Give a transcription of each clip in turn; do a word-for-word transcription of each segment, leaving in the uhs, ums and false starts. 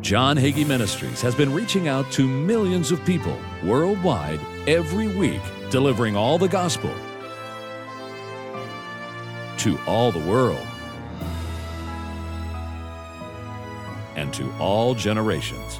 John Hagee Ministries has been reaching out to millions of people worldwide every week, delivering all the gospel to all the world and to all generations.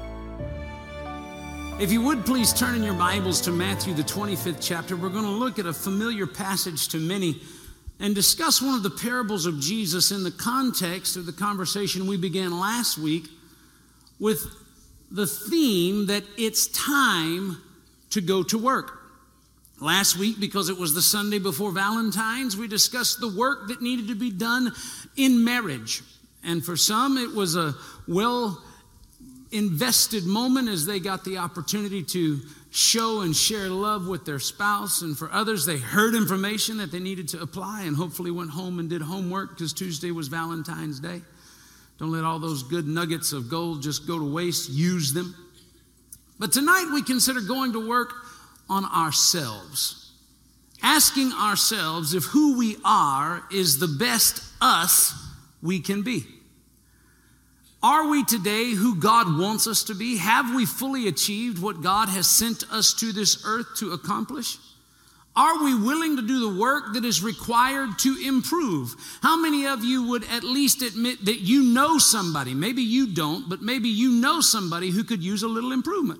If you would please turn in your Bibles to Matthew, the twenty-fifth chapter. We're going to look at a familiar passage to many and discuss one of the parables of Jesus in the context of the conversation we began last week with the theme that it's time to go to work. Last week, because it was the Sunday before Valentine's, we discussed the work that needed to be done in marriage. And for some, it was a well invested moment as they got the opportunity to show and share love with their spouse. And for others, they heard information that they needed to apply and hopefully went home and did homework because Tuesday was Valentine's Day. Don't let all those good nuggets of gold just go to waste. Use them. But tonight we consider going to work on ourselves. Asking ourselves if who we are is the best us we can be. Are we today who God wants us to be? Have we fully achieved what God has sent us to this earth to accomplish? Are we willing to do the work that is required to improve? How many of you would at least admit that you know somebody, maybe you don't, but maybe you know somebody who could use a little improvement?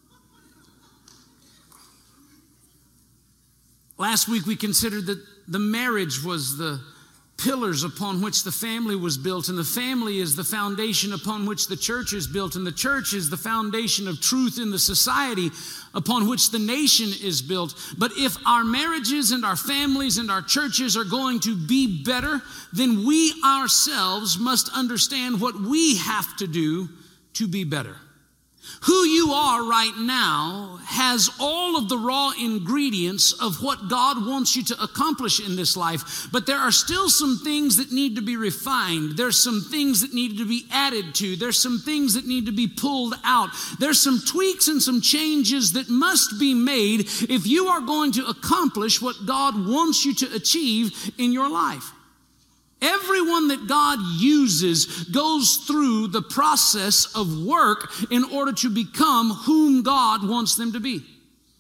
Last week we considered that the marriage was the pillars upon which the family was built, and the family is the foundation upon which the church is built, and the church is the foundation of truth in the society upon which the nation is built. But if our marriages and our families and our churches are going to be better, then we ourselves must understand what we have to do to be better. Who you are right now has all of the raw ingredients of what God wants you to accomplish in this life. But there are still some things that need to be refined. There's some things that need to be added to. There's some things that need to be pulled out. There's some tweaks and some changes that must be made if you are going to accomplish what God wants you to achieve in your life. Everyone that God uses goes through the process of work in order to become whom God wants them to be.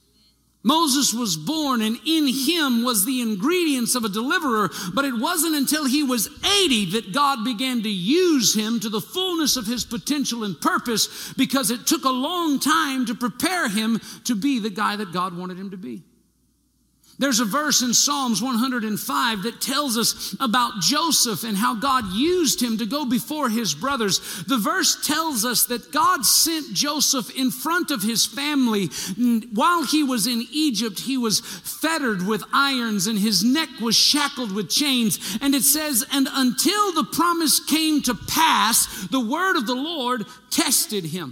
Moses was born, and in him was the ingredients of a deliverer, but it wasn't until he was eighty that God began to use him to the fullness of his potential and purpose, because it took a long time to prepare him to be the guy that God wanted him to be. There's a verse in Psalms one hundred five that tells us about Joseph and how God used him to go before his brothers. The verse tells us that God sent Joseph in front of his family. While he was in Egypt, he was fettered with irons and his neck was shackled with chains. And it says, and until the promise came to pass, the word of the Lord tested him.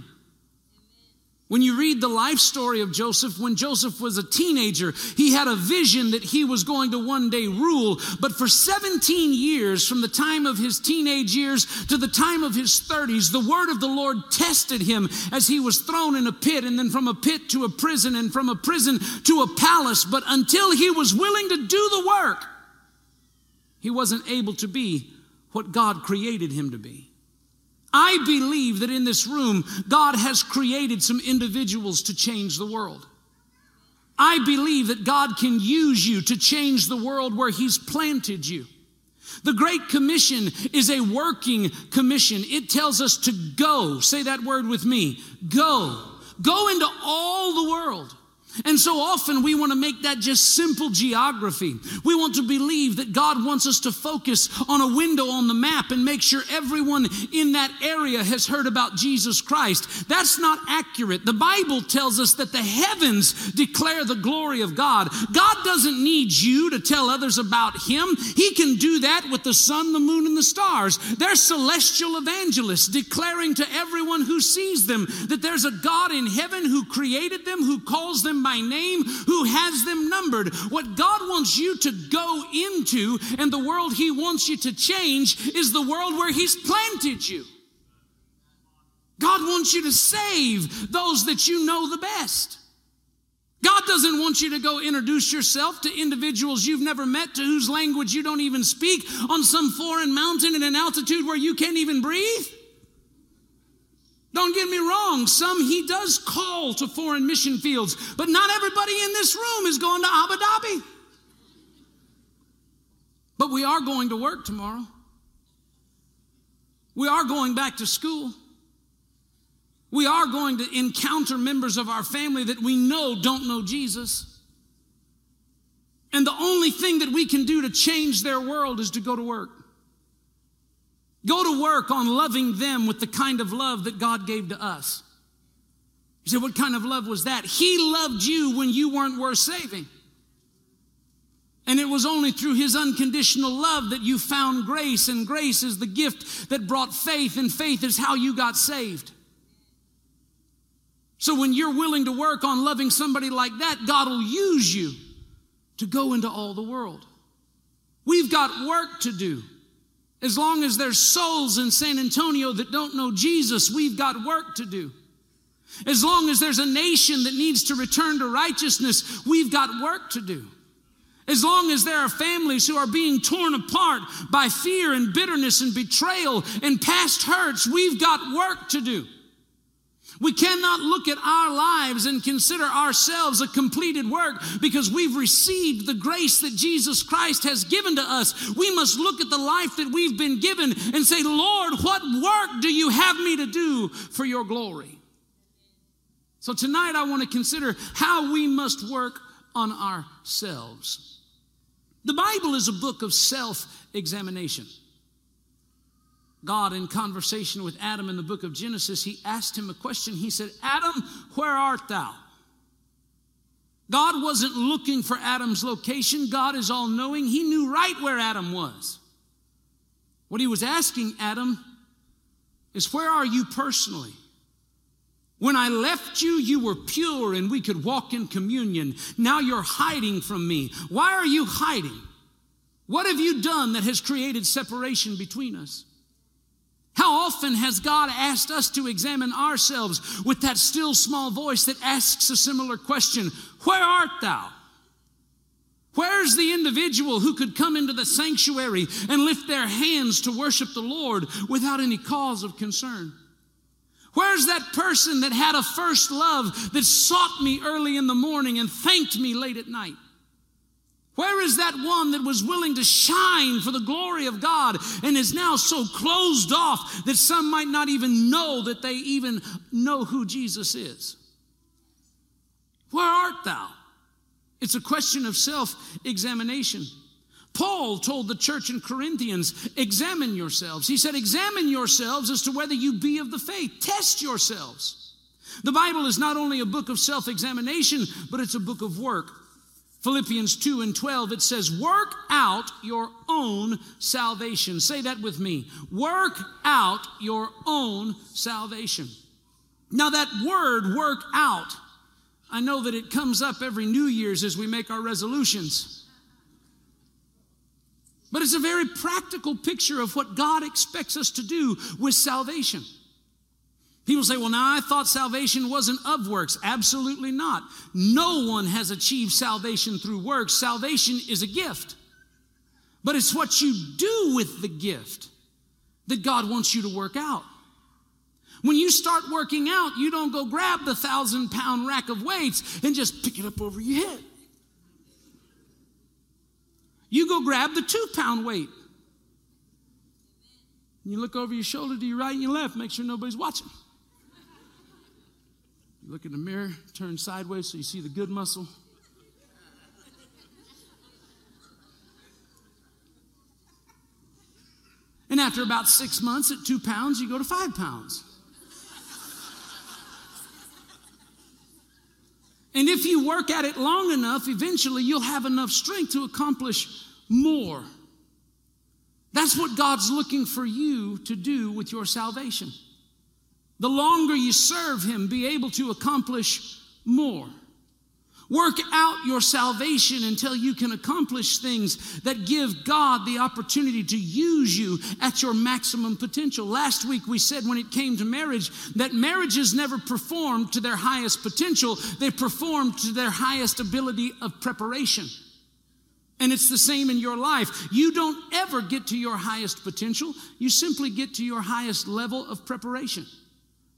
When you read the life story of Joseph, when Joseph was a teenager, he had a vision that he was going to one day rule. But for seventeen years, from the time of his teenage years to the time of his thirties, the word of the Lord tested him as he was thrown in a pit, and then from a pit to a prison, and from a prison to a palace. But until he was willing to do the work, he wasn't able to be what God created him to be. I believe that in this room, God has created some individuals to change the world. I believe that God can use you to change the world where He's planted you. The Great Commission is a working commission. It tells us to go. Say that word with me. Go. Go into all the world. And so often we want to make that just simple geography. We want to believe that God wants us to focus on a window on the map and make sure everyone in that area has heard about Jesus Christ. That's not accurate. The Bible tells us that the heavens declare the glory of God. God doesn't need you to tell others about Him. He can do that with the sun, the moon, and the stars. They're celestial evangelists declaring to everyone who sees them that there's a God in heaven who created them, who calls them by name, who has them numbered. What God wants you to go into and the world He wants you to change is the world where He's planted you. God wants you to save those that you know the best. God doesn't want you to go introduce yourself to individuals you've never met, to whose language you don't even speak, on some foreign mountain in an altitude where you can't even breathe. Don't get me wrong, some he does call to foreign mission fields, but not everybody in this room is going to Abu Dhabi. But we are going to work tomorrow. We are going back to school. We are going to encounter members of our family that we know don't know Jesus. And the only thing that we can do to change their world is to go to work. Go to work on loving them with the kind of love that God gave to us. You say, what kind of love was that? He loved you when you weren't worth saving. And it was only through his unconditional love that you found grace, and grace is the gift that brought faith, and faith is how you got saved. So when you're willing to work on loving somebody like that, God will use you to go into all the world. We've got work to do. As long as there's souls in San Antonio that don't know Jesus, we've got work to do. As long as there's a nation that needs to return to righteousness, we've got work to do. As long as there are families who are being torn apart by fear and bitterness and betrayal and past hurts, we've got work to do. We cannot look at our lives and consider ourselves a completed work because we've received the grace that Jesus Christ has given to us. We must look at the life that we've been given and say, Lord, what work do you have me to do for your glory? So tonight I want to consider how we must work on ourselves. The Bible is a book of self-examination. God, in conversation with Adam in the book of Genesis, he asked him a question. He said, Adam, where art thou? God wasn't looking for Adam's location. God is all-knowing. He knew right where Adam was. What he was asking Adam is, where are you personally? When I left you, you were pure and we could walk in communion. Now you're hiding from me. Why are you hiding? What have you done that has created separation between us? How often has God asked us to examine ourselves with that still small voice that asks a similar question? Where art thou? Where's the individual who could come into the sanctuary and lift their hands to worship the Lord without any cause of concern? Where's that person that had a first love that sought me early in the morning and thanked me late at night? Where is that one that was willing to shine for the glory of God and is now so closed off that some might not even know that they even know who Jesus is? Where art thou? It's a question of self-examination. Paul told the church in Corinthians, examine yourselves. He said, examine yourselves as to whether you be of the faith. Test yourselves. The Bible is not only a book of self-examination, but it's a book of work. Philippians two and twelve, it says, work out your own salvation. Say that with me. Work out your own salvation. Now that word, work out, I know that it comes up every New Year's as we make our resolutions. But it's a very practical picture of what God expects us to do with salvation. People say, well, now I thought salvation wasn't of works. Absolutely not. No one has achieved salvation through works. Salvation is a gift. But it's what you do with the gift that God wants you to work out. When you start working out, you don't go grab the thousand pound rack of weights and just pick it up over your head. You go grab the two pound weight. You look over your shoulder to your right and your left, make sure nobody's watching. You look in the mirror, turn sideways so you see the good muscle. And after about six months at two pounds, you go to five pounds. And if you work at it long enough, eventually you'll have enough strength to accomplish more. That's what God's looking for you to do with your salvation. The longer you serve Him, be able to accomplish more. Work out your salvation until you can accomplish things that give God the opportunity to use you at your maximum potential. Last week we said when it came to marriage that marriages never performed to their highest potential. They performed to their highest ability of preparation. And it's the same in your life. You don't ever get to your highest potential. You simply get to your highest level of preparation.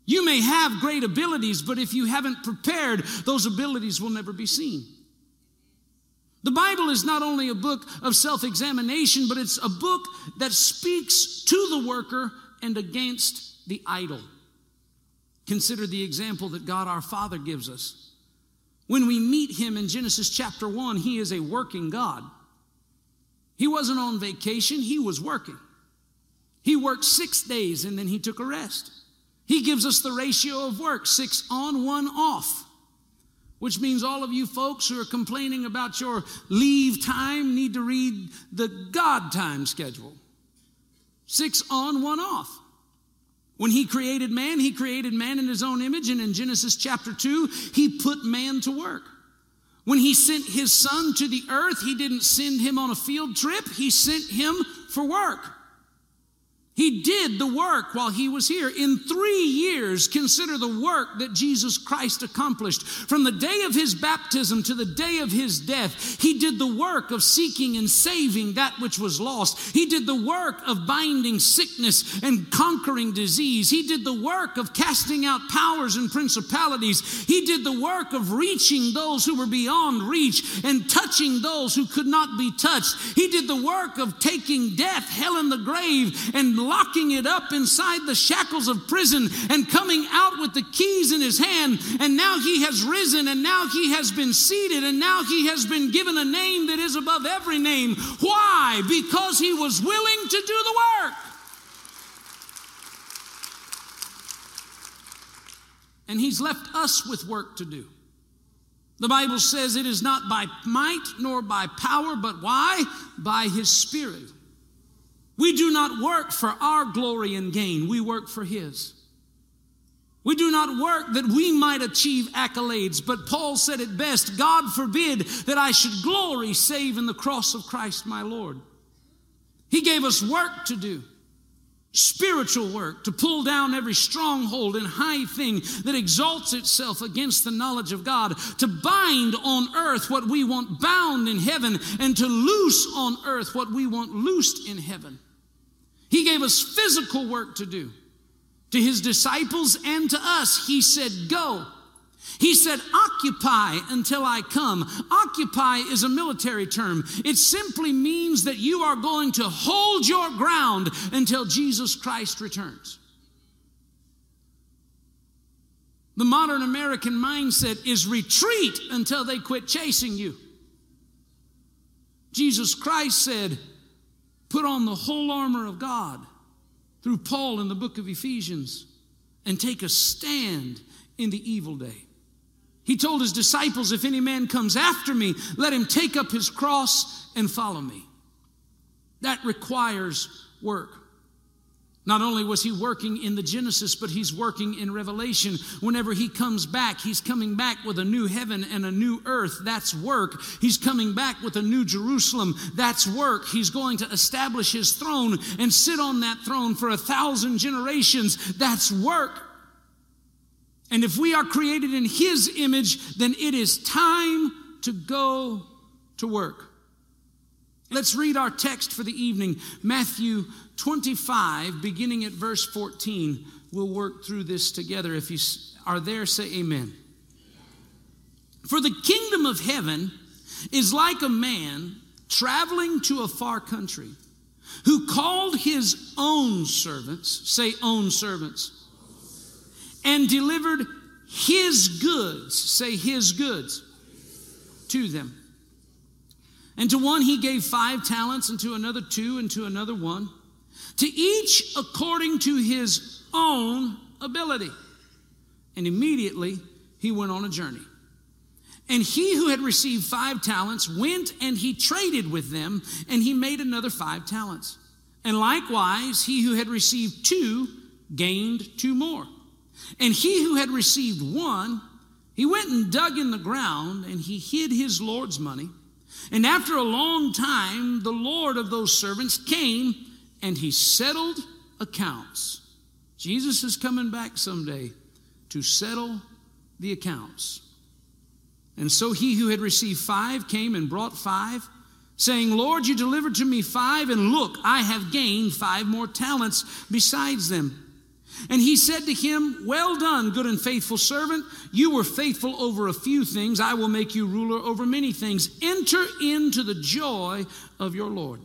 You may have great abilities, but if you haven't prepared, those abilities will never be seen. The Bible is not only a book of self-examination, but it's a book that speaks to the worker and against the idle. Consider the example that God our Father gives us. When we meet him in Genesis chapter one, he is a working God. He wasn't on vacation, he was working. He worked six days and then he took a rest. He gives us the ratio of work, six on, one off. Which means all of you folks who are complaining about your leave time need to read the God time schedule. Six on, one off. When he created man, he created man in his own image, and in Genesis chapter two, he put man to work. When he sent his son to the earth, he didn't send him on a field trip, he sent him for work. He did the work while he was here. In three years, consider the work that Jesus Christ accomplished. From the day of his baptism to the day of his death, he did the work of seeking and saving that which was lost. He did the work of binding sickness and conquering disease. He did the work of casting out powers and principalities. He did the work of reaching those who were beyond reach and touching those who could not be touched. He did the work of taking death, hell, and the grave and locking it up inside the shackles of prison and coming out with the keys in his hand. And now he has risen, and now he has been seated, and now he has been given a name that is above every name. Why? Because he was willing to do the work. And he's left us with work to do. The Bible says it is not by might nor by power, but why? By his Spirit. We do not work for our glory and gain. We work for his. We do not work that we might achieve accolades, but Paul said it best, God forbid that I should glory save in the cross of Christ my Lord. He gave us work to do, spiritual work, to pull down every stronghold and high thing that exalts itself against the knowledge of God, to bind on earth what we want bound in heaven, and to loose on earth what we want loosed in heaven. He gave us physical work to do. To his disciples and to us, he said, go. He said, occupy until I come. Occupy is a military term. It simply means that you are going to hold your ground until Jesus Christ returns. The modern American mindset is retreat until they quit chasing you. Jesus Christ said, put on the whole armor of God through Paul in the book of Ephesians and take a stand in the evil day. He told his disciples, if any man comes after me, let him take up his cross and follow me. That requires work. Not only was he working in the Genesis, but he's working in Revelation. Whenever he comes back, he's coming back with a new heaven and a new earth. That's work. He's coming back with a new Jerusalem. That's work. He's going to establish his throne and sit on that throne for a thousand generations. That's work. And if we are created in his image, then it is time to go to work. Let's read our text for the evening, Matthew twenty-five, beginning at verse fourteen. We'll work through this together. If you are there, say amen. For the kingdom of heaven is like a man traveling to a far country, who called his own servants, say own servants, and delivered his goods, say his goods, to them. And to one he gave five talents, and to another two, and to another one, to each according to his own ability. And immediately he went on a journey. And he who had received five talents went and he traded with them, and he made another five talents. And likewise he who had received two gained two more. And he who had received one, he went and dug in the ground, and he hid his Lord's money. And after a long time, the Lord of those servants came, and he settled accounts. Jesus is coming back someday to settle the accounts. And so he who had received five came and brought five, saying, Lord, you delivered to me five, and look, I have gained five more talents besides them. And he said to him, well done, good and faithful servant. You were faithful over a few things. I will make you ruler over many things. Enter into the joy of your Lord.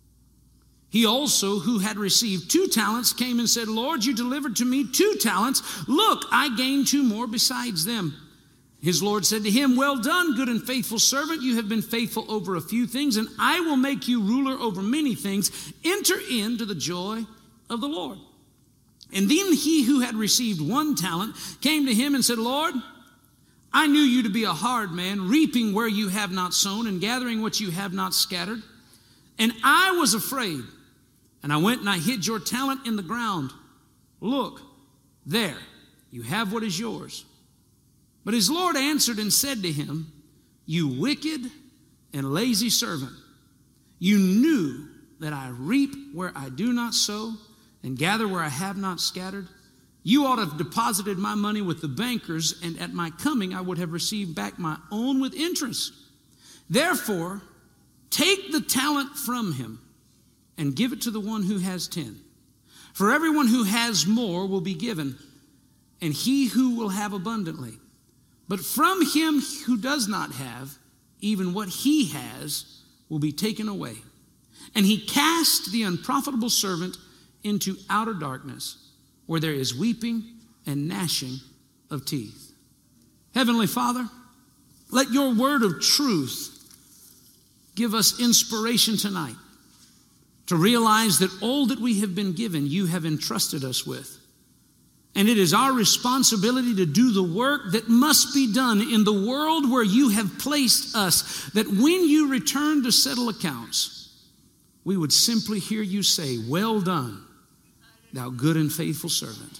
He also, who had received two talents, came and said, Lord, you delivered to me two talents. Look, I gained two more besides them. His Lord said to him, well done, good and faithful servant. You have been faithful over a few things, and I will make you ruler over many things. Enter into the joy of the Lord. And then he who had received one talent came to him and said, Lord, I knew you to be a hard man, reaping where you have not sown and gathering what you have not scattered. And I was afraid, and I went and I hid your talent in the ground. Look, there, you have what is yours. But his Lord answered and said to him, you wicked and lazy servant, you knew that I reap where I do not sow and gather where I have not scattered. You ought to have deposited my money with the bankers, and at my coming I would have received back my own with interest. Therefore, take the talent from him and give it to the one who has ten. For everyone who has more will be given, and he who will have abundantly. But from him who does not have, even what he has will be taken away. And he cast the unprofitable servant into outer darkness, where there is weeping and gnashing of teeth. Heavenly Father, let your word of truth give us inspiration tonight to realize that all that we have been given, you have entrusted us with. And it is our responsibility to do the work that must be done in the world where you have placed us, that when you return to settle accounts, we would simply hear you say, well done, thou good and faithful servant.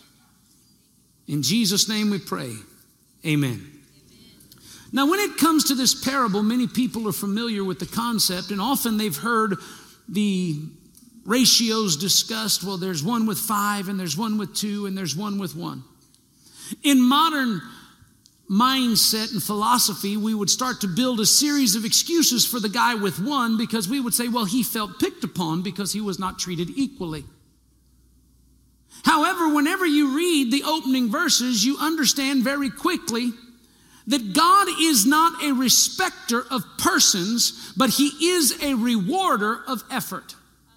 In Jesus' name we pray, amen. Amen. Now, when it comes to this parable, many people are familiar with the concept, and often they've heard the ratios discussed. Well, there's one with five, and there's one with two, and there's one with one. In modern mindset and philosophy, we would start to build a series of excuses for the guy with one, because we would say, well, he felt picked upon because he was not treated equally. However, whenever you read the opening verses, you understand very quickly that God is not a respecter of persons, but he is a rewarder of effort.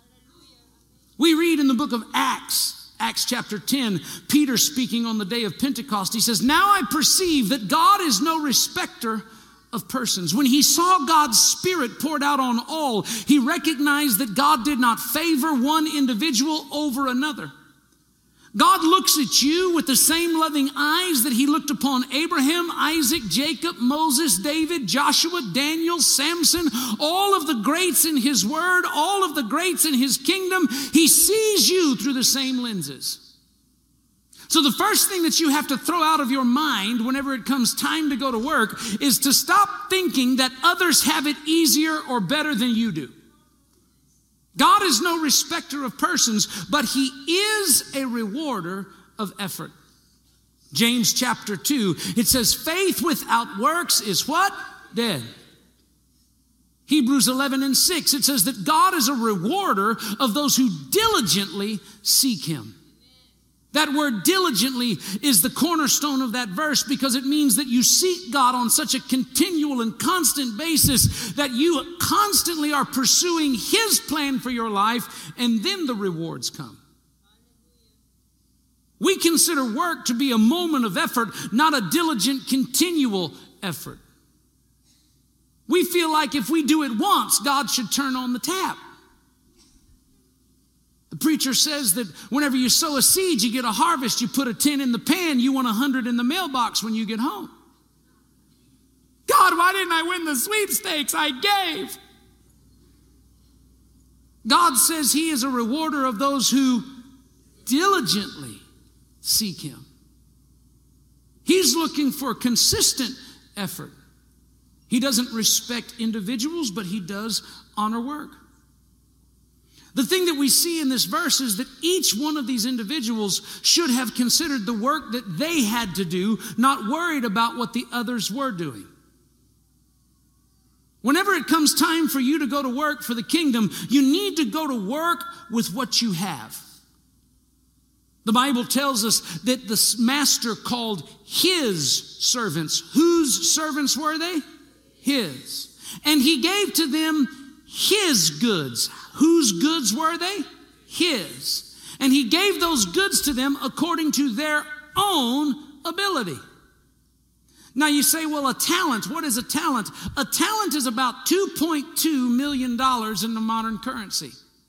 We read in the book of Acts, Acts chapter ten, Peter speaking on the day of Pentecost, he says, now I perceive that God is no respecter of persons. When he saw God's Spirit poured out on all, he recognized that God did not favor one individual over another. God looks at you with the same loving eyes that he looked upon Abraham, Isaac, Jacob, Moses, David, Joshua, Daniel, Samson, all of the greats in his word, all of the greats in his kingdom. He sees you through the same lenses. So the first thing that you have to throw out of your mind whenever it comes time to go to work is to stop thinking that others have it easier or better than you do. God is no respecter of persons, but he is a rewarder of effort. James chapter two, it says, faith without works is what? Dead. Hebrews eleven and six, it says that God is a rewarder of those who diligently seek him. That word diligently is the cornerstone of that verse, because it means that you seek God on such a continual and constant basis that you constantly are pursuing his plan for your life, and then the rewards come. We consider work to be a moment of effort, not a diligent, continual effort. We feel like if we do it once, God should turn on the tap. The preacher says that whenever you sow a seed, you get a harvest. You put a ten in the pan, you want a hundred in the mailbox when you get home. God, why didn't I win the sweepstakes? I gave. God says he is a rewarder of those who diligently seek him. He's looking for consistent effort. He doesn't respect individuals, but he does honor work. The thing that we see in this verse is that each one of these individuals should have considered the work that they had to do, not worried about what the others were doing. Whenever it comes time for you to go to work for the kingdom, you need to go to work with what you have. The Bible tells us that the master called his servants. Whose servants were they? His. And he gave to them his goods. Whose goods were they? His. And he gave those goods to them according to their own ability. Now you say, well, a talent, what is a talent? A talent is about two point two million dollars in the modern currency.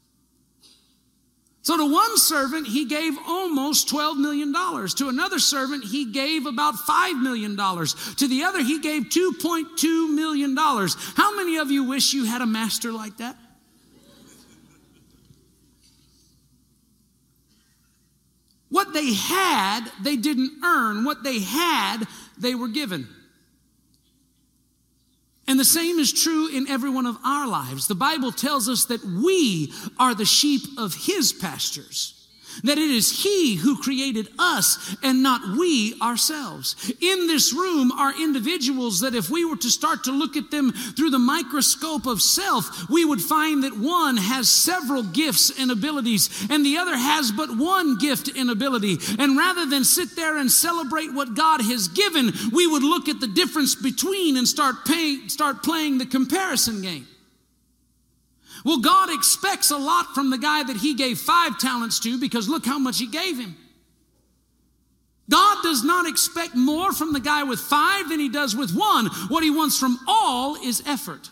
So to one servant, he gave almost twelve million dollars. To another servant, he gave about five million dollars. To the other, he gave two point two million dollars. How many of you wish you had a master like that? What they had, they didn't earn. What they had, they were given. And the same is true in every one of our lives. The Bible tells us that we are the sheep of his pastures. That it is he who created us and not we ourselves. In this room are individuals that if we were to start to look at them through the microscope of self, we would find that one has several gifts and abilities and the other has but one gift and ability. And rather than sit there and celebrate what God has given, we would look at the difference between and start, pay, start playing the comparison game. Well, God expects a lot from the guy that he gave five talents to because look how much he gave him. God does not expect more from the guy with five than he does with one. What he wants from all is effort.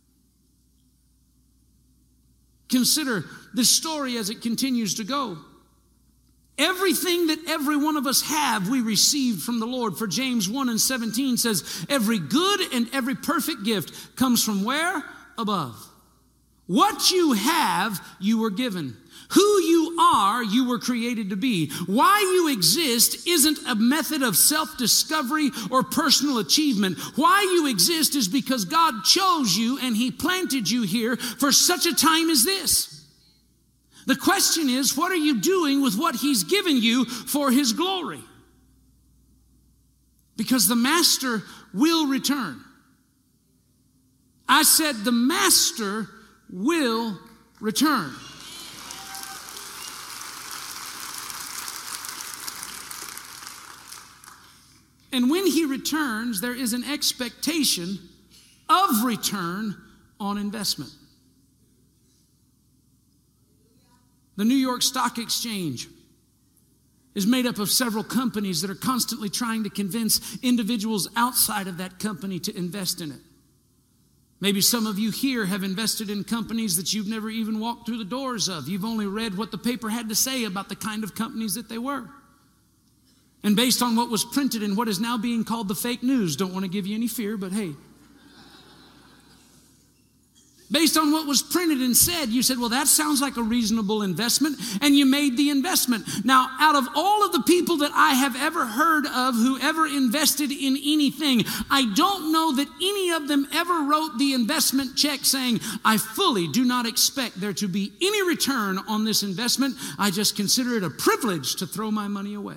Consider this story as it continues to go. Everything that every one of us have, we received from the Lord. For James one and seventeen says, every good and every perfect gift comes from where? Above. What you have, you were given. Who you are, you were created to be. Why you exist isn't a method of self-discovery or personal achievement. Why you exist is because God chose you and he planted you here for such a time as this. The question is, what are you doing with what he's given you for his glory? Because the master will return. I said the master will return. And when he returns, there is an expectation of return on investment. The New York Stock Exchange is made up of several companies that are constantly trying to convince individuals outside of that company to invest in it. Maybe some of you here have invested in companies that you've never even walked through the doors of. You've only read what the paper had to say about the kind of companies that they were. And based on what was printed in what is now being called the fake news, don't want to give you any fear, but hey. Based on what was printed and said, you said, well, that sounds like a reasonable investment, and you made the investment. Now, out of all of the people that I have ever heard of who ever invested in anything, I don't know that any of them ever wrote the investment check saying, I fully do not expect there to be any return on this investment. I just consider it a privilege to throw my money away.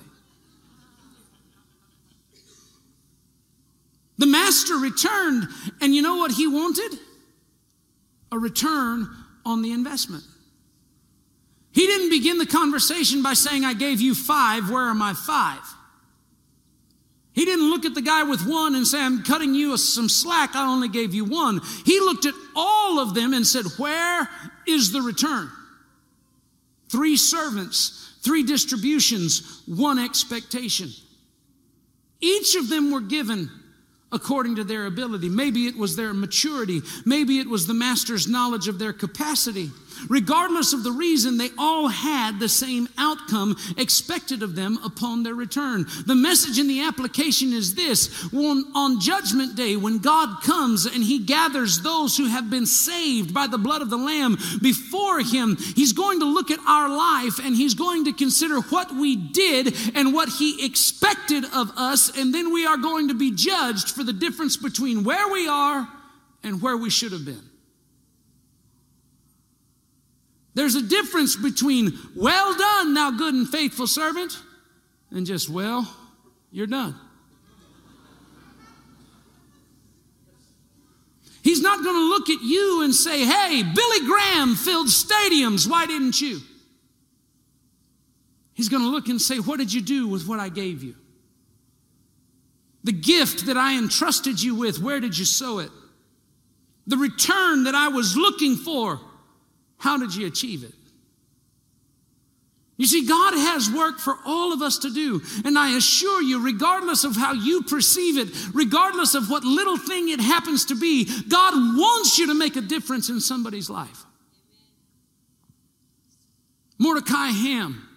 The master returned, and you know what he wanted? A return on the investment. He didn't begin the conversation by saying, I gave you five, where are my five? He didn't look at the guy with one and say, I'm cutting you some slack, I only gave you one. He looked at all of them and said, where is the return? Three servants, three distributions, one expectation. Each of them were given according to their ability. Maybe it was their maturity. Maybe it was the master's knowledge of their capacity. Regardless of the reason, they all had the same outcome expected of them upon their return. The message in the application is this: on, on Judgment Day, when God comes and he gathers those who have been saved by the blood of the Lamb before him, he's going to look at our life and he's going to consider what we did and what he expected of us, and then we are going to be judged for the difference between where we are and where we should have been. There's a difference between well done, thou good and faithful servant, and just, well, you're done. He's not going to look at you and say, hey, Billy Graham filled stadiums, why didn't you? He's going to look and say, what did you do with what I gave you? The gift that I entrusted you with, where did you sow it? The return that I was looking for, how did you achieve it? You see, God has work for all of us to do. And I assure you, regardless of how you perceive it, regardless of what little thing it happens to be, God wants you to make a difference in somebody's life. Mordecai Ham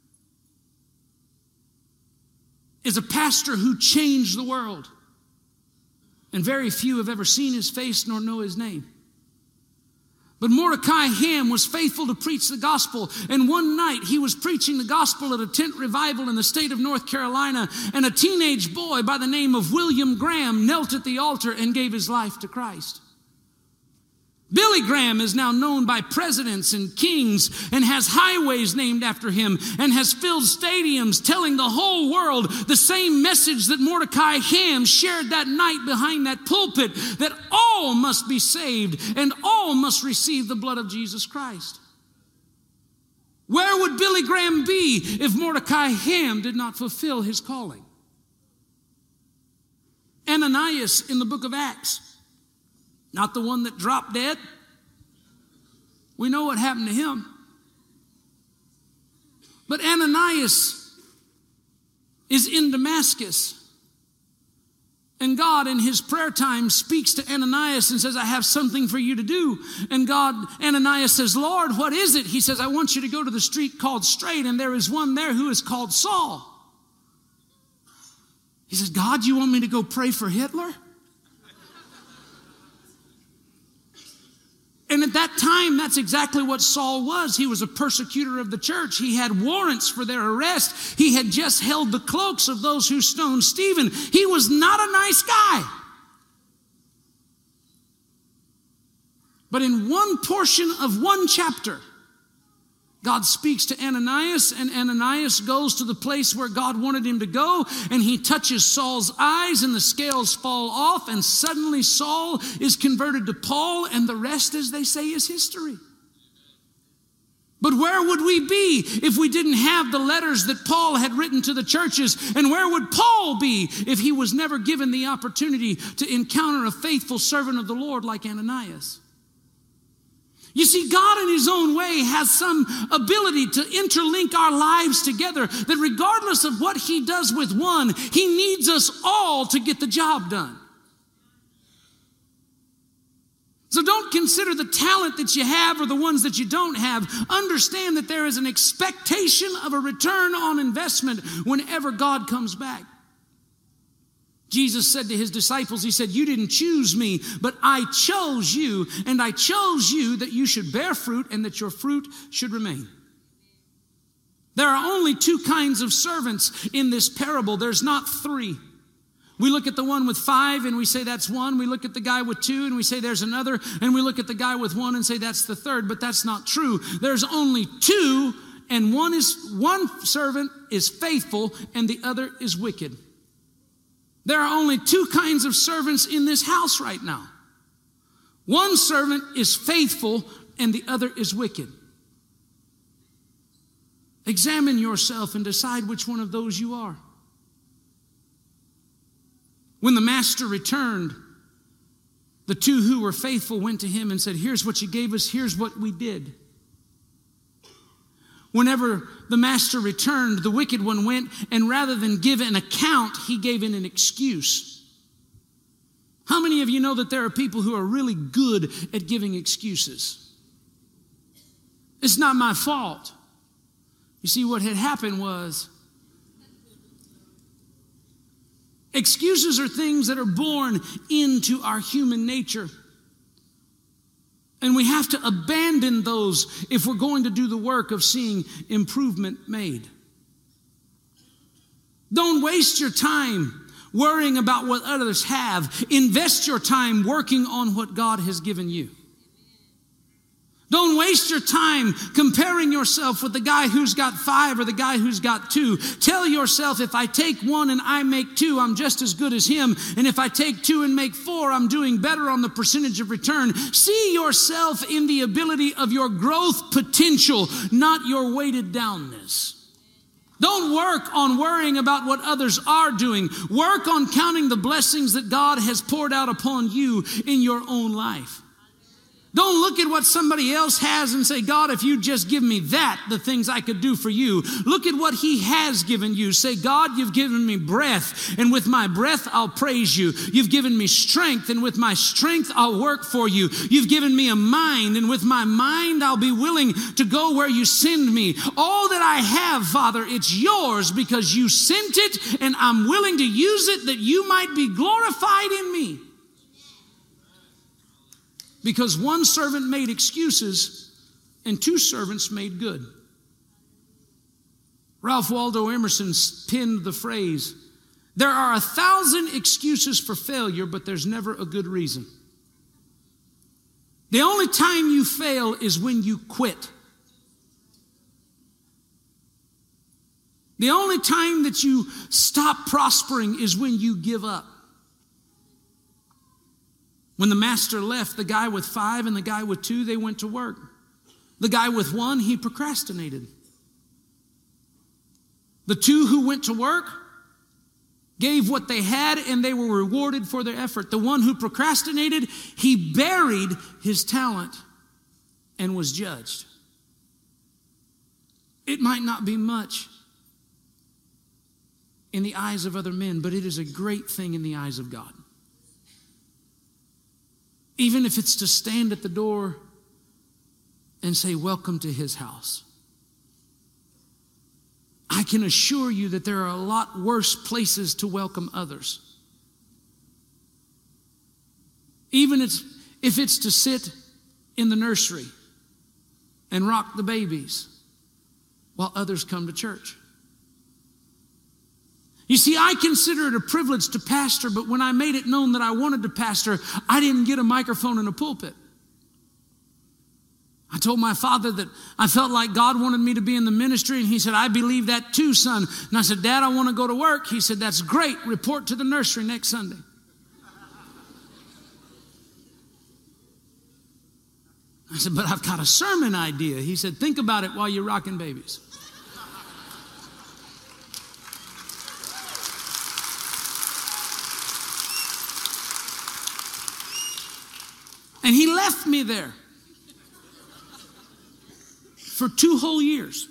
is a pastor who changed the world. And very few have ever seen his face nor know his name. But Mordecai Ham was faithful to preach the gospel. And one night he was preaching the gospel at a tent revival in the state of North Carolina. And a teenage boy by the name of William Graham knelt at the altar and gave his life to Christ. Billy Graham is now known by presidents and kings and has highways named after him and has filled stadiums telling the whole world the same message that Mordecai Ham shared that night behind that pulpit, that all must be saved and all must receive the blood of Jesus Christ. Where would Billy Graham be if Mordecai Ham did not fulfill his calling? Ananias in the book of Acts, not the one that dropped dead. We know what happened to him. But Ananias is in Damascus. And God in his prayer time speaks to Ananias and says, I have something for you to do. And God, Ananias says, Lord, what is it? He says, I want you to go to the street called Straight, and there is one there who is called Saul. He says, God, you want me to go pray for Hitler? And at that time, that's exactly what Saul was. He was a persecutor of the church. He had warrants for their arrest. He had just held the cloaks of those who stoned Stephen. He was not a nice guy. But in one portion of one chapter, God speaks to Ananias, and Ananias goes to the place where God wanted him to go, and he touches Saul's eyes, and the scales fall off, and suddenly Saul is converted to Paul, and the rest, as they say, is history. But where would we be if we didn't have the letters that Paul had written to the churches? And where would Paul be if he was never given the opportunity to encounter a faithful servant of the Lord like Ananias? You see, God in his own way has some ability to interlink our lives together, that regardless of what he does with one, he needs us all to get the job done. So don't consider the talent that you have or the ones that you don't have. Understand that there is an expectation of a return on investment whenever God comes back. Jesus said to his disciples, he said, you didn't choose me, but I chose you, and I chose you that you should bear fruit and that your fruit should remain. There are only two kinds of servants in this parable. There's not three. We look at the one with five and we say that's one. We look at the guy with two and we say there's another. And we look at the guy with one and say that's the third, but that's not true. There's only two, and one is one servant is faithful and the other is wicked. There are only two kinds of servants in this house right now. One servant is faithful and the other is wicked. Examine yourself and decide which one of those you are. When the master returned, the two who were faithful went to him and said, here's what you gave us, here's what we did. Whenever the master returned, the wicked one went, and rather than give an account, he gave in an excuse. How many of you know that there are people who are really good at giving excuses? It's not my fault. You see, what had happened was, excuses are things that are born into our human nature. And we have to abandon those if we're going to do the work of seeing improvement made. Don't waste your time worrying about what others have. Invest your time working on what God has given you. Don't waste your time comparing yourself with the guy who's got five or the guy who's got two. Tell yourself, if I take one and I make two, I'm just as good as him. And if I take two and make four, I'm doing better on the percentage of return. See yourself in the ability of your growth potential, not your weighted downness. Don't work on worrying about what others are doing. Work on counting the blessings that God has poured out upon you in your own life. Don't look at what somebody else has and say, God, if you just give me that, the things I could do for you. Look at what he has given you. Say, God, you've given me breath, and with my breath, I'll praise you. You've given me strength, and with my strength, I'll work for you. You've given me a mind, and with my mind, I'll be willing to go where you send me. All that I have, Father, it's yours because you sent it, and I'm willing to use it that you might be glorified in me. Because one servant made excuses and two servants made good. Ralph Waldo Emerson penned the phrase, there are a thousand excuses for failure, but there's never a good reason. The only time you fail is when you quit. The only time that you stop prospering is when you give up. When the master left, the guy with five and the guy with two, they went to work. The guy with one, he procrastinated. The two who went to work gave what they had and they were rewarded for their effort. The one who procrastinated, he buried his talent and was judged. It might not be much in the eyes of other men, but it is a great thing in the eyes of God. Even if it's to stand at the door and say, welcome to his house. I can assure you that there are a lot worse places to welcome others. Even if it's to sit in the nursery and rock the babies while others come to church. You see, I consider it a privilege to pastor, but when I made it known that I wanted to pastor, I didn't get a microphone and a pulpit. I told my father that I felt like God wanted me to be in the ministry, and he said, I believe that too, son. And I said, Dad, I want to go to work. He said, that's great. Report to the nursery next Sunday. I said, but I've got a sermon idea. He said, think about it while you're rocking babies. And he left me there for two whole years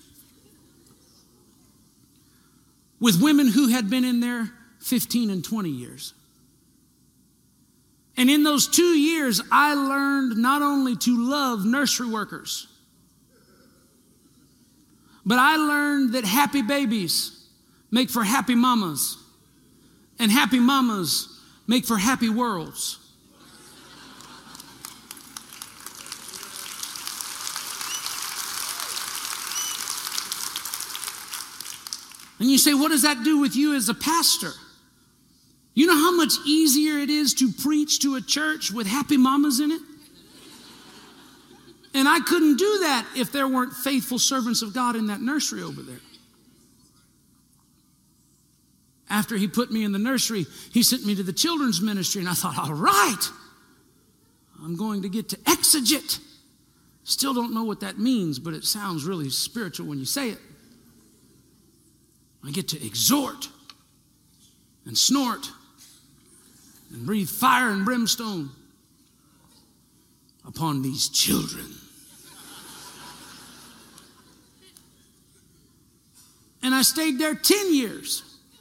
with women who had been in there fifteen and twenty years. And in those two years, I learned not only to love nursery workers, but I learned that happy babies make for happy mamas, and happy mamas make for happy worlds. And you say, what does that do with you as a pastor? You know how much easier it is to preach to a church with happy mamas in it? And I couldn't do that if there weren't faithful servants of God in that nursery over there. After he put me in the nursery, he sent me to the children's ministry, and I thought, all right, I'm going to get to exegete. Still don't know what that means, but it sounds really spiritual when you say it. I get to exhort and snort and breathe fire and brimstone upon these children. And I stayed there ten years.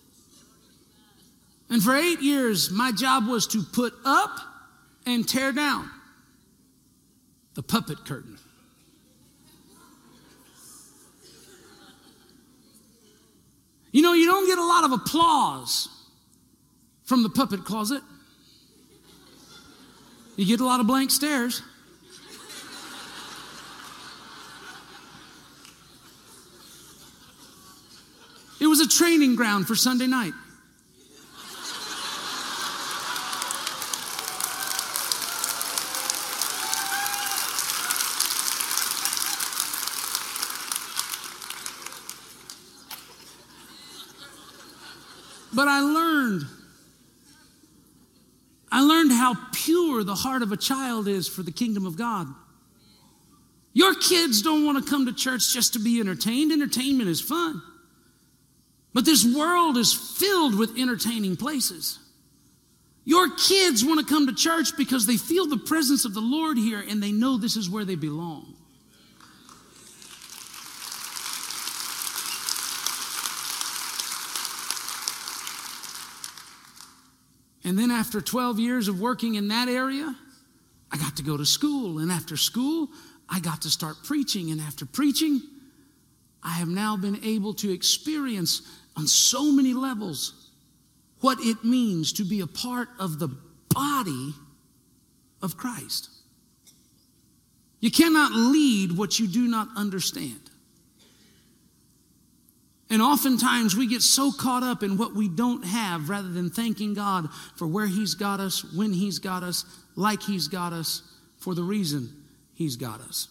And for eight years, my job was to put up and tear down the puppet curtain. You know, you don't get a lot of applause from the puppet closet. You get a lot of blank stares. It was a training ground for Sunday night. But I learned, I learned how pure the heart of a child is for the kingdom of God. Your kids don't want to come to church just to be entertained. Entertainment is fun. But this world is filled with entertaining places. Your kids want to come to church because they feel the presence of the Lord here and they know this is where they belong. And then after twelve years of working in that area, I got to go to school. And after school, I got to start preaching. And after preaching, I have now been able to experience on so many levels what it means to be a part of the body of Christ. You cannot lead what you do not understand. And oftentimes we get so caught up in what we don't have rather than thanking God for where He's got us, when He's got us, like He's got us, for the reason He's got us.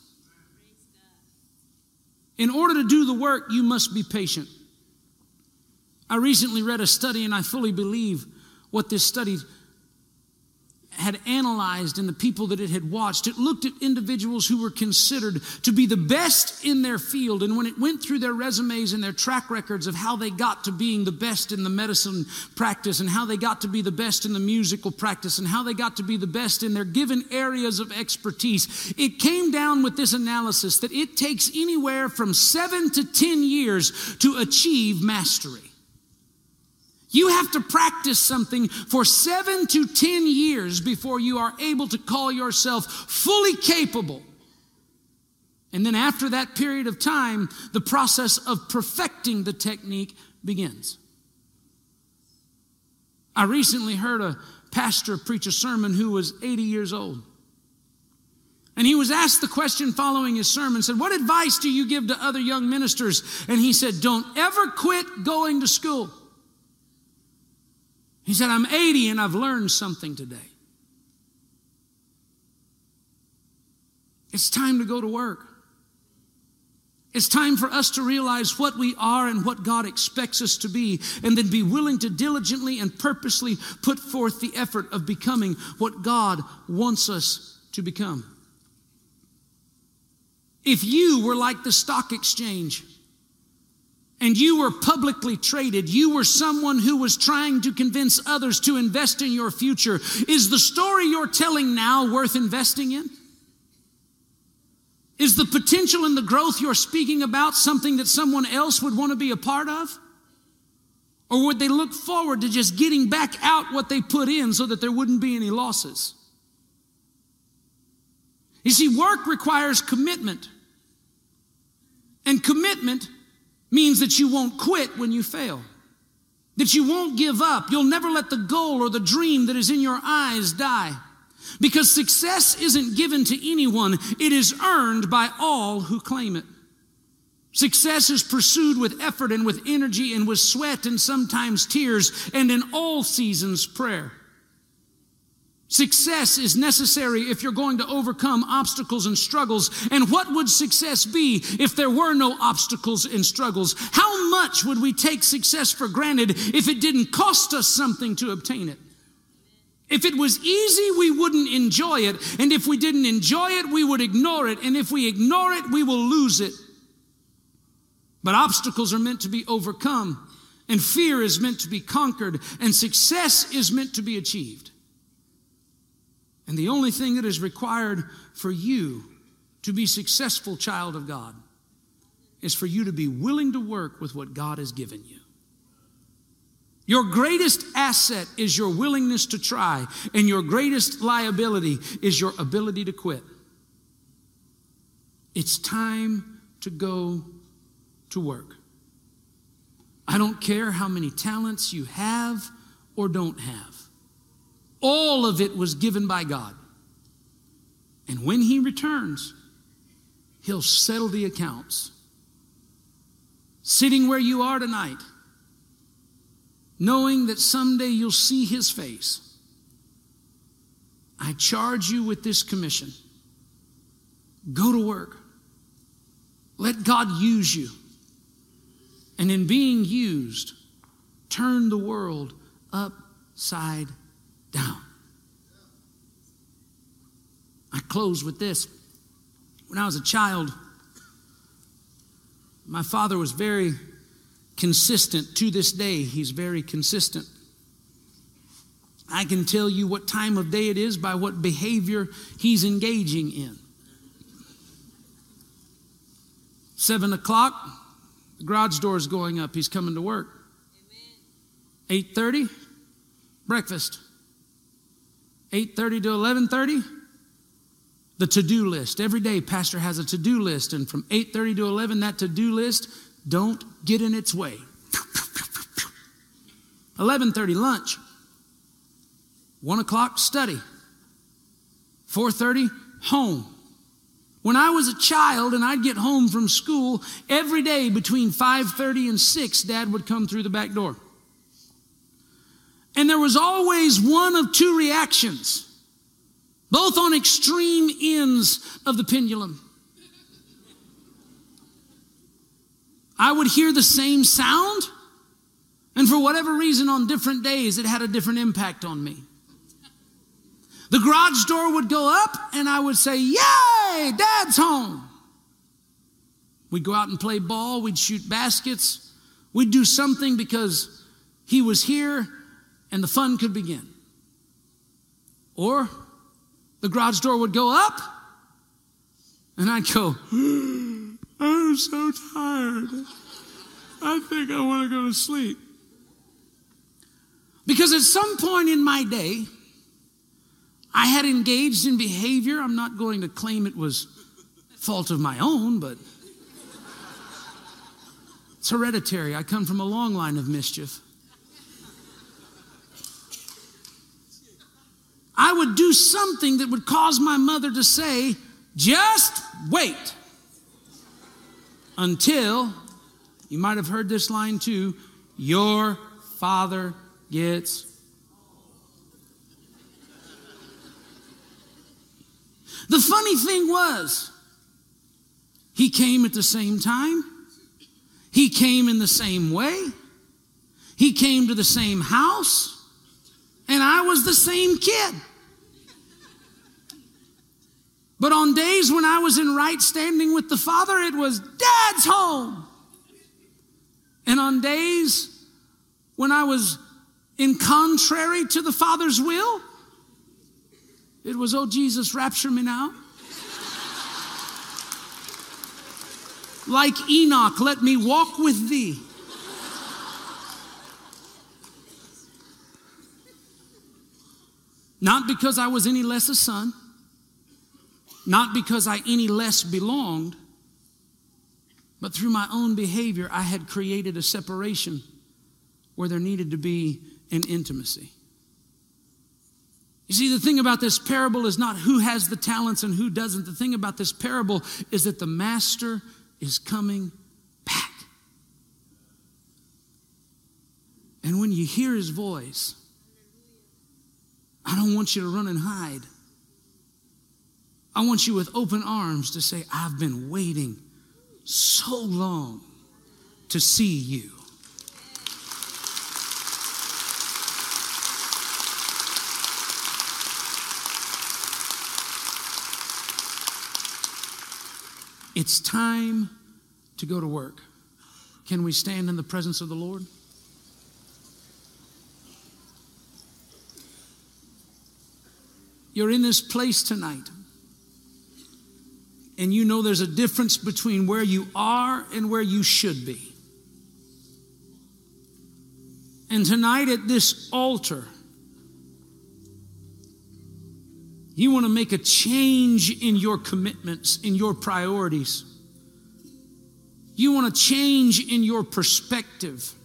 In order to do the work, you must be patient. I recently read a study, and I fully believe what this study had analyzed and the people that it had watched. It looked at individuals who were considered to be the best in their field. And when it went through their resumes and their track records of how they got to being the best in the medicine practice and how they got to be the best in the musical practice and how they got to be the best in their given areas of expertise, it came down with this analysis that it takes anywhere from seven to ten years to achieve mastery. You have to practice something for seven to ten years before you are able to call yourself fully capable. And then after that period of time, the process of perfecting the technique begins. I recently heard a pastor preach a sermon who was eighty years old. And he was asked the question following his sermon, said, "What advice do you give to other young ministers?" And he said, "Don't ever quit going to school." He said, "I'm eighty and I've learned something today." It's time to go to work. It's time for us to realize what we are and what God expects us to be, and then be willing to diligently and purposely put forth the effort of becoming what God wants us to become. If you were like the stock exchange, and you were publicly traded, you were someone who was trying to convince others to invest in your future, is the story you're telling now worth investing in? Is the potential and the growth you're speaking about something that someone else would want to be a part of? Or would they look forward to just getting back out what they put in so that there wouldn't be any losses? You see, work requires commitment. And commitment means that you won't quit when you fail, that you won't give up. You'll never let the goal or the dream that is in your eyes die, because success isn't given to anyone. It is earned by all who claim it. Success is pursued with effort and with energy and with sweat and sometimes tears and in all seasons prayer. Success is necessary if you're going to overcome obstacles and struggles. And what would success be if there were no obstacles and struggles? How much would we take success for granted if it didn't cost us something to obtain it? If it was easy, we wouldn't enjoy it. And if we didn't enjoy it, we would ignore it. And if we ignore it, we will lose it. But obstacles are meant to be overcome, and fear is meant to be conquered, and success is meant to be achieved. And the only thing that is required for you to be successful, child of God, is for you to be willing to work with what God has given you. Your greatest asset is your willingness to try, and your greatest liability is your ability to quit. It's time to go to work. I don't care how many talents you have or don't have. All of it was given by God. And when He returns, He'll settle the accounts. Sitting where you are tonight, knowing that someday you'll see His face, I charge you with this commission. Go to work. Let God use you. And in being used, turn the world upside down. I close with this. When I was a child, my father was very Consistent. To this day, he's very consistent. I can tell you what time of day it is by what behavior he's engaging in. Seven o'clock, the garage door is going up. He's coming to work. eight thirty, breakfast. eight thirty to eleven thirty, the to-do list. Every day, pastor has a to-do list. And from eight thirty to eleven, that to-do list, don't get in its way. eleven thirty, lunch. one o'clock, study. four thirty, home. When I was a child and I'd get home from school, every day between five thirty and six, Dad would come through the back door. And there was always one of two reactions, both on extreme ends of the pendulum. I would hear the same sound, and for whatever reason on different days, it had a different impact on me. The garage door would go up, and I would say, "Yay, Dad's home." We'd go out and play ball. We'd shoot baskets. We'd do something because he was here, and the fun could begin. Or the garage door would go up, and I'd go, "I'm so tired. I think I want to go to sleep." Because at some point in my day, I had engaged in behavior. I'm not going to claim it was fault of my own, but it's hereditary. I come from a long line of mischief. I would do something that would cause my mother to say, "Just wait." Until, you might have heard this line too, your father gets. The funny thing was, he came at the same time. He came in the same way. He came to the same house. And I was the same kid. But on days when I was in right standing with the Father, it was Dad's home. And on days when I was in contrary to the Father's will, it was, "Oh, Jesus, rapture me now." Like Enoch, let me walk with thee. Not because I was any less a son, not because I any less belonged, but through my own behavior, I had created a separation where there needed to be an intimacy. You see, the thing about this parable is not who has the talents and who doesn't. The thing about this parable is that the master is coming back. And when you hear his voice, I don't want you to run and hide. I want you with open arms to say, "I've been waiting so long to see you." It's time to go to work. Can we stand in the presence of the Lord? You're in this place tonight, and you know there's a difference between where you are and where you should be. And tonight at this altar, you want to make a change in your commitments, in your priorities. You want to change in your perspective.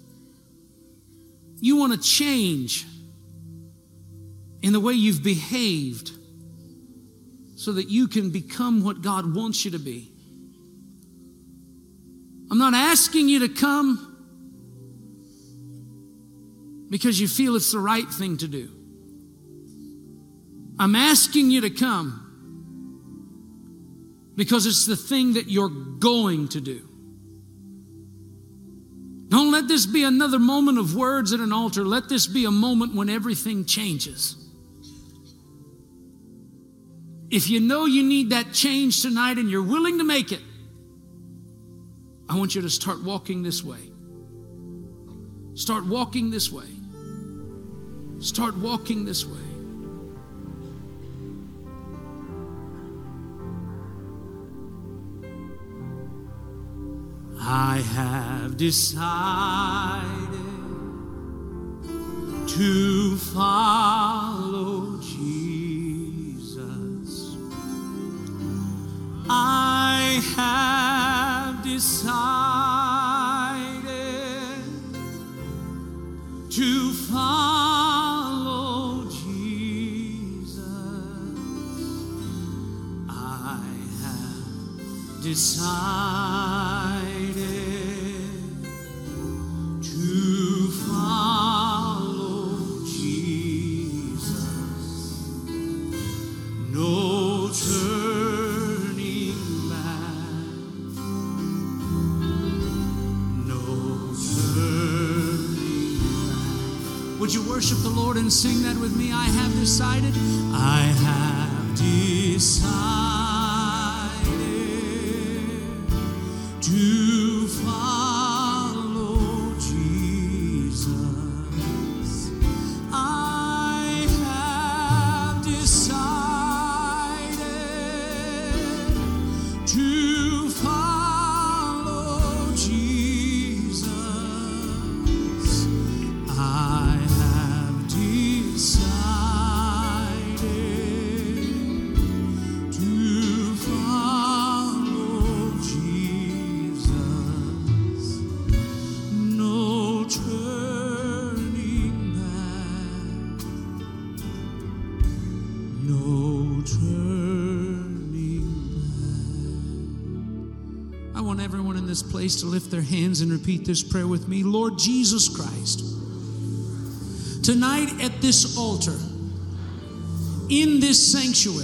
You want to change in the way you've behaved so that you can become what God wants you to be. I'm not asking you to come because you feel it's the right thing to do. I'm asking you to come because it's the thing that you're going to do. Don't let this be another moment of words at an altar. Let this be a moment when everything changes. If you know you need that change tonight and you're willing to make it, I want you to start walking this way. Start walking this way. Start walking this way. I have decided to follow Jesus. I have decided to follow Jesus. I have decided to follow Jesus. No turning back. No turning back. Would you worship the Lord and sing that with me? I have decided. I have decided to follow Jesus. I have decided to follow Jesus. I have decided to follow Jesus. No turning back. No turning back. I want everyone in this place to lift their hands and repeat this prayer with me. Lord Jesus Christ, tonight at this altar, in this sanctuary,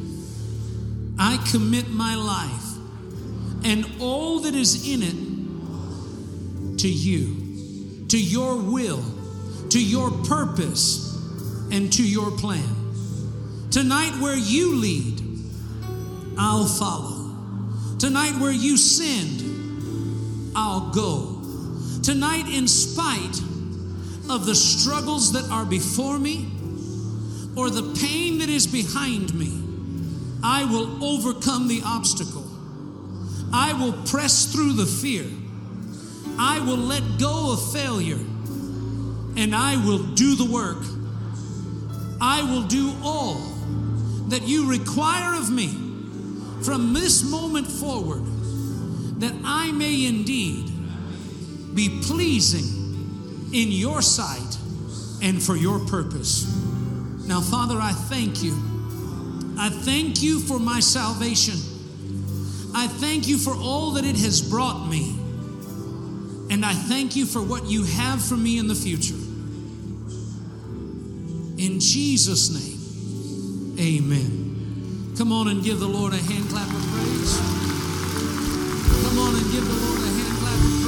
I commit my life and all that is in it to you, to your will, to your purpose, and to your plan. Tonight where you lead, I'll follow. Tonight where you send, I'll go. Tonight, in spite of the struggles that are before me or the pain that is behind me, I will overcome the obstacle. I will press through the fear. I will let go of failure, and I will do the work. I will do all that you require of me from this moment forward, that I may indeed be pleasing in your sight and for your purpose. Now, Father, I thank you. I thank you for my salvation. I thank you for all that it has brought me. And I thank you for what you have for me in the future. In Jesus' name, amen. Come on and give the Lord a hand clap of praise. Come on and give the Lord a hand clap of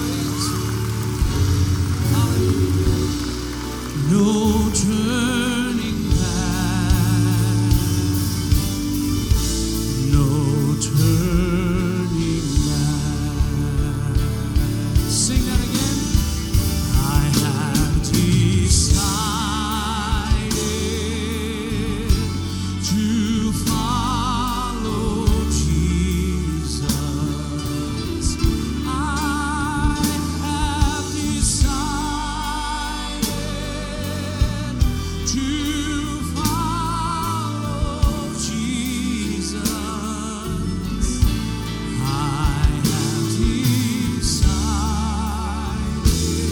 praise. Hallelujah. No turning back. No turning back. Sing that again. I have decided to follow Jesus. I have decided to follow Jesus. I have decided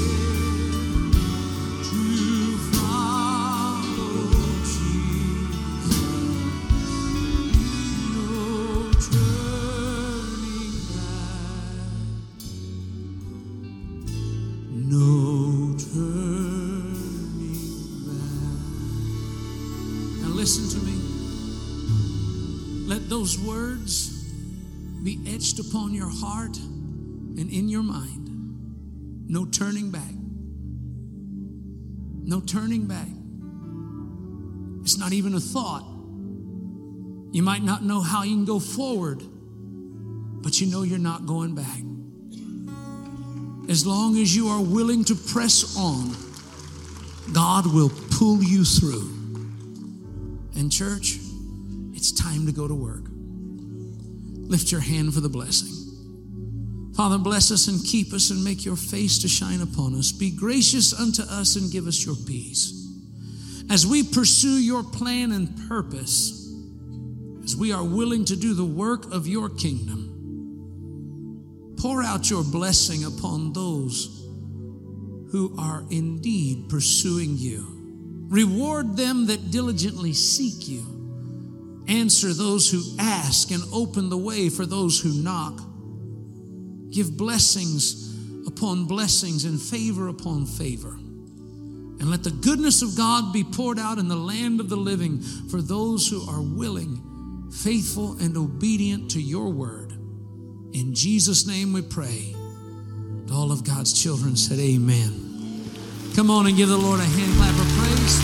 to follow Jesus. No turning back. No turning back. Now listen to me. Let those words be etched upon your heart and in your mind. No turning back. No turning back. It's not even a thought. You might not know how you can go forward, but you know you're not going back. As long as you are willing to press on, God will pull you through. And church, it's time to go to work. Lift your hand for the blessing. Father, bless us and keep us and make your face to shine upon us. Be gracious unto us and give us your peace. As we pursue your plan and purpose, as we are willing to do the work of your kingdom, pour out your blessing upon those who are indeed pursuing you. Reward them that diligently seek you. Answer those who ask and open the way for those who knock. Give blessings upon blessings and favor upon favor. And let the goodness of God be poured out in the land of the living for those who are willing, faithful, and obedient to your word. In Jesus' name we pray. And all of God's children said amen. Come on and give the Lord a hand clap of praise.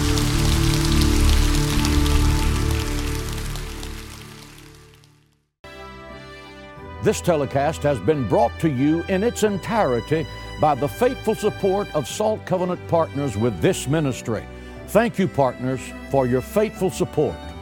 This telecast has been brought to you in its entirety by the faithful support of Salt Covenant Partners with this ministry. Thank you, partners, for your faithful support.